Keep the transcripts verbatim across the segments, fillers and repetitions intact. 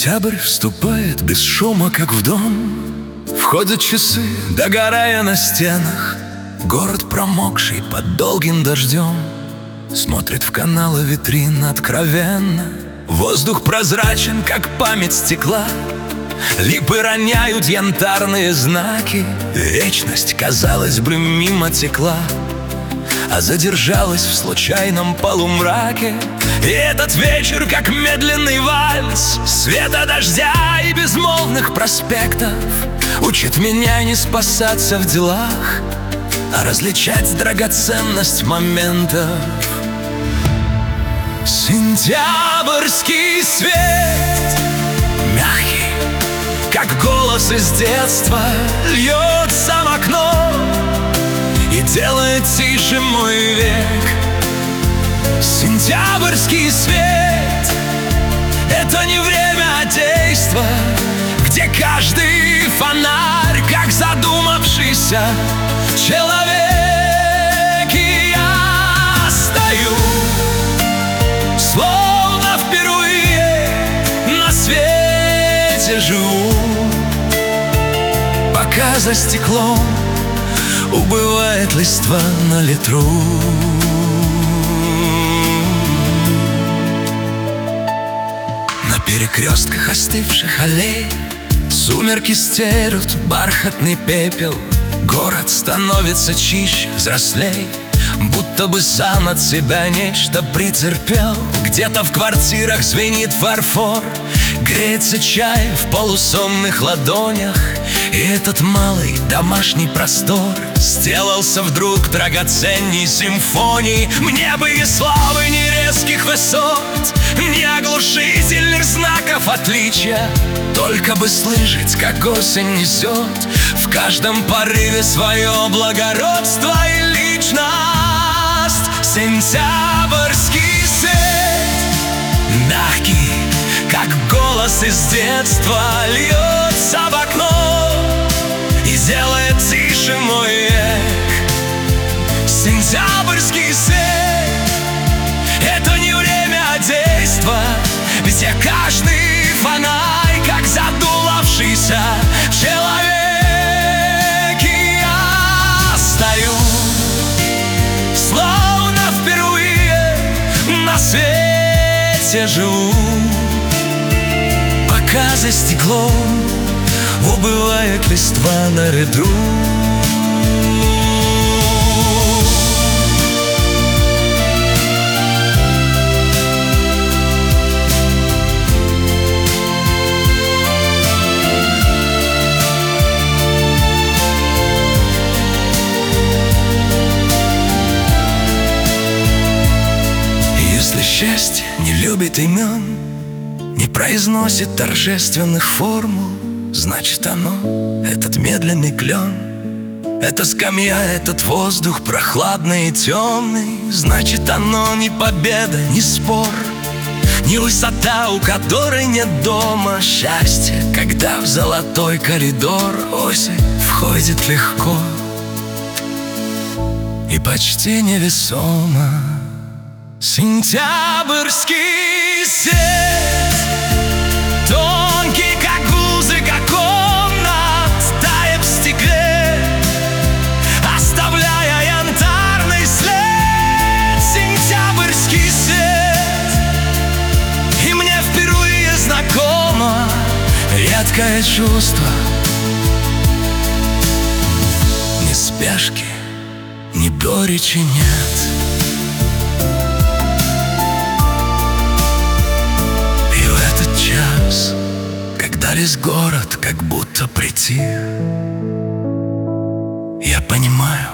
Сентябрь вступает без шума, как в дом. Входят часы, догорая на стенах. Город, промокший под долгим дождем, смотрит в каналы витрин откровенно. Воздух прозрачен, как память стекла. Липы роняют янтарные знаки. Вечность, казалось бы, мимо текла, а задержалась в случайном полумраке. И этот вечер, как медленный вальс света дождя и безмолвных проспектов, учит меня не спасаться в делах, а различать драгоценность моментов. Сентябрьский свет, мягкий, как голос из детства, льется в окно и делает тише мой век. Сентябрьский свет — это не время, а действо, где каждый фонарь, как задумавшийся человек. И я стою, словно впервые на свете живу, пока за стеклом убывает листва на ветру. На перекрестках остывших аллей сумерки стерют бархатный пепел. Город становится чище, взрослей, будто бы сам от себя нечто претерпел. Где-то в квартирах звенит фарфор, греется чай в полусонных ладонях. И этот малый домашний простор сделался вдруг драгоценней симфоний. Мне бы и славы, ни резких высот, ни оглушительных знаков отличия, только бы слышать, как осень несет в каждом порыве свое благородство и личность. Сентябрьский свет, мягкий, как голос из детства, льется в окно и делает тише мой век. Сентябрьский свет — это не время, а действо, где каждый фонарь, как задулавшийся человек. И я стою, словно впервые на свете живу, пока за стеклом убывает листва на ряду. Если счастье не любит имен, не произносит торжественных формул, значит оно, этот медленный клен, эта скамья, этот воздух прохладный и темный, значит оно не победа, не спор, не высота, у которой нет дома. Счастье, когда в золотой коридор осень входит легко и почти невесомо. Сентябрьский свет, тонкий, как музыка комнат, тает в стекле, оставляя янтарный след. Сентябрьский свет, и мне впервые знакомо редкое чувство. Ни спешки, ни горечи нет. Когда весь город как будто притих, я понимаю,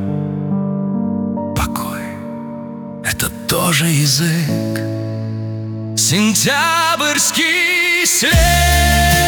покой — это тоже язык. Сентябрьский свет.